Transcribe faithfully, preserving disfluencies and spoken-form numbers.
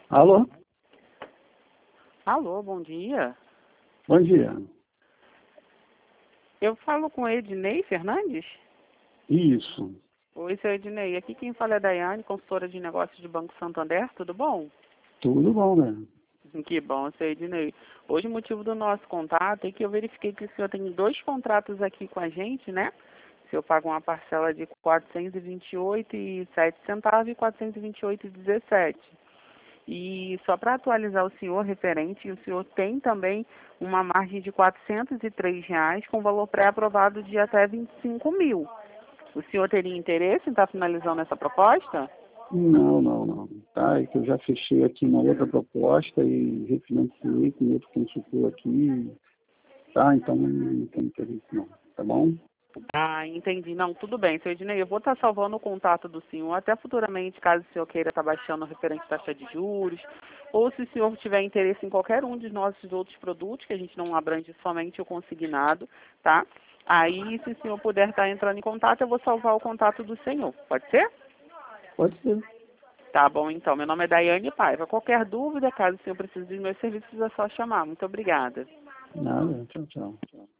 Alô? Alô, bom dia. Bom dia. Eu falo com Ednei Fernandes? Isso. Oi, seu Ednei. Aqui quem fala é a Daiane, consultora de negócios do Banco Santander. Tudo bom? Tudo bom, né? Que bom, seu Ednei. Hoje o motivo do nosso contato é que eu verifiquei que o senhor tem dois contratos aqui com a gente, né? O senhor paga uma parcela de quatrocentos e vinte e oito reais e sete centavos e quatrocentos e vinte e oito reais e dezessete centavos. E só para atualizar o senhor referente, o senhor tem também uma margem de quatrocentos e três reais com valor pré-aprovado de até vinte e cinco mil. O senhor teria interesse em estar finalizando essa proposta? Não, não, não. Tá, é que eu já fechei aqui uma outra proposta e refinanciei com outro consultor aqui. Tá, então não tem interesse não. Tá bom? Ah, entendi. Não, tudo bem, seu Ednei. Eu vou estar salvando o contato do senhor, até futuramente, caso o senhor queira estar baixando o referente taxa de juros, ou se o senhor tiver interesse em qualquer um dos nossos outros produtos, que a gente não abrange somente o consignado, tá? Aí, se o senhor puder estar entrando em contato, eu vou salvar o contato do senhor. Pode ser? Pode ser. Tá bom, então. Meu nome é Daiane Paiva. Qualquer dúvida, caso o senhor precise dos meus serviços, é só chamar. Muito obrigada. Nada. Tchau, tchau. Tchau.